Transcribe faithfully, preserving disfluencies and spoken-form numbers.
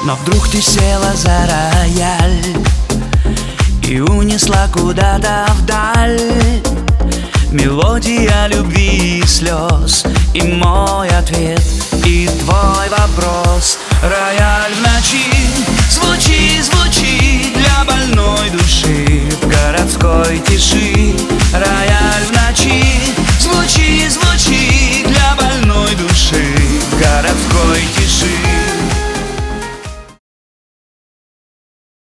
Но вдруг ты села за рояль и унесла куда-то вдаль мелодия любви и слез, и мой ответ, и твой вопрос. Рояль в ночи звучит